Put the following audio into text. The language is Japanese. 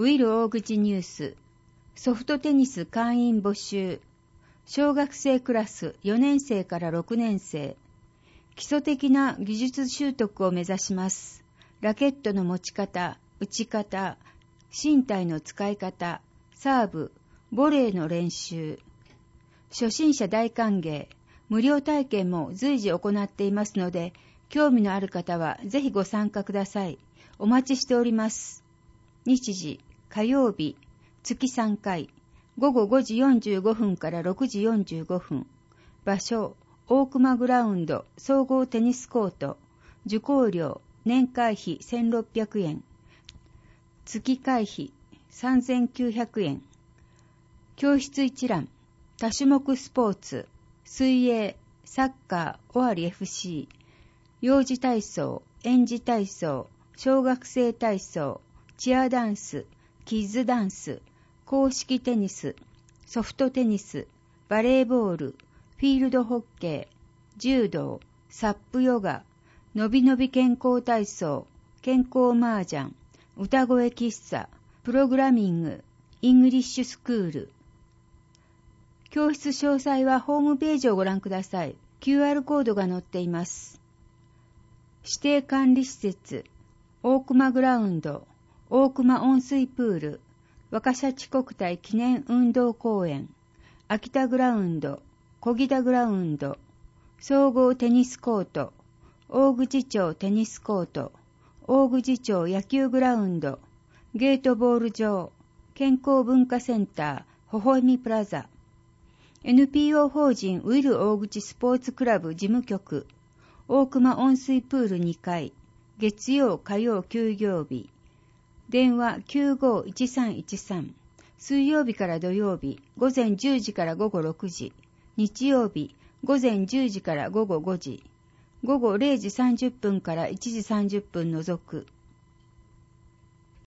ウィル大口ニュース、ソフトテニス会員募集、小学生クラス4年生から6年生、基礎的な技術習得を目指します。ラケットの持ち方、打ち方、身体の使い方、サーブ、ボレーの練習。初心者大歓迎、無料体験も随時行っていますので、興味のある方はぜひご参加ください。お待ちしております。日時、火曜日、月3回、午後5時45分から6時45分。場所、大熊グラウンド総合テニスコート。受講料、年会費1600円。月会費3900円。教室一覧、多種目スポーツ、水泳、サッカー、尾張 FC、幼児体操、園児体操、小学生体操、チアダンス、キッズダンス、公式テニス、ソフトテニス、バレーボール、フィールドホッケー、柔道、サップヨガ、のびのび健康体操、健康麻雀、歌声喫茶、プログラミング、イングリッシュスクール。教室詳細はホームページをご覧ください。QR コードが載っています。指定管理施設、大熊グラウンド、大熊温水プール、若シャチ国体記念運動公園、秋田グラウンド、小木田グラウンド、総合テニスコート、大口町テニスコート、大口町野球グラウンド、ゲートボール場、健康文化センター、微笑みプラザ、NPO 法人ウィル大口スポーツクラブ事務局、大熊温水プール2階、月曜火曜休業日、電話 951313、水曜日から土曜日、午前10時から午後6時、日曜日、午前10時から午後5時、午後0時30分から1時30分除く。